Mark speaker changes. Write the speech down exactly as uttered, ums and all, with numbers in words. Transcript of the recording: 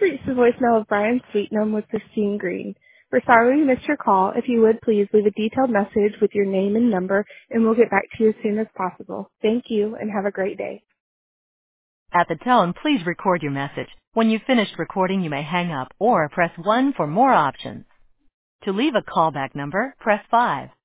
Speaker 1: reached the voicemail of Brian Sweetnam with Christine Green. We're sorry we missed your call. If you would, please leave a detailed message with your name and number, and we'll get back to you as soon as possible. Thank you, and have a great day.
Speaker 2: At the tone, please record your message. When you've finished recording, you may hang up or press one for more options. To leave a callback number, press five.